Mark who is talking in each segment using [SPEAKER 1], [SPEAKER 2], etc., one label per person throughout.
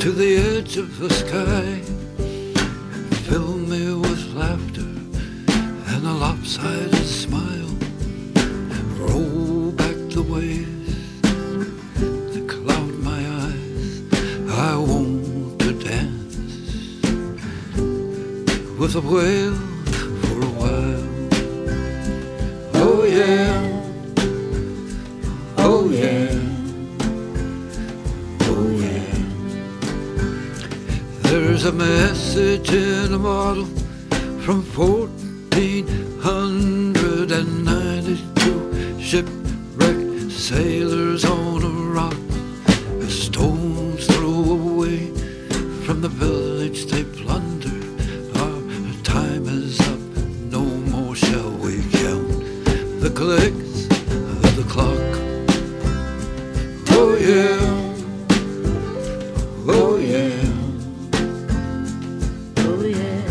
[SPEAKER 1] to the edge of the sky. Fill me with laughter and a lopsided smile. Roll back the waves that cloud my eyes. I want to dance with a whale for a while. Oh yeah, oh yeah, oh yeah. There's a message in a bottle from 1492. Shipwrecked sailors on a rock, a stone's throw away from the village they plunder. Our time is up, no more shall we count the clicks of the clock. Oh yeah, oh yeah,
[SPEAKER 2] oh yeah.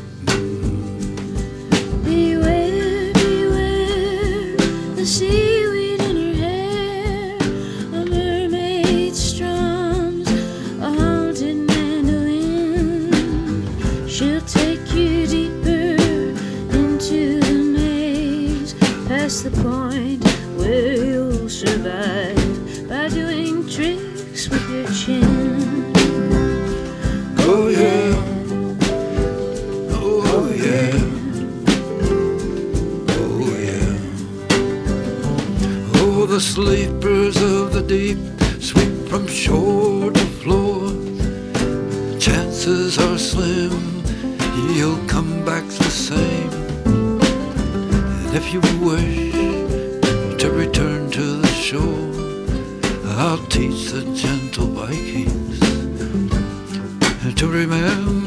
[SPEAKER 2] Beware, beware, the seaweed in her hair. A mermaid strums a haunted mandolin. She'll take you deeper into the maze, past the point where you'll survive by doing tricks with your chin.
[SPEAKER 1] oh yeah, oh yeah, oh yeah. Oh, the sleepers of the deep sweep from shore to floor. Chances are slim you'll come back the same. And if you wish to return to the shore, I'll teach the gentle Vikings to remember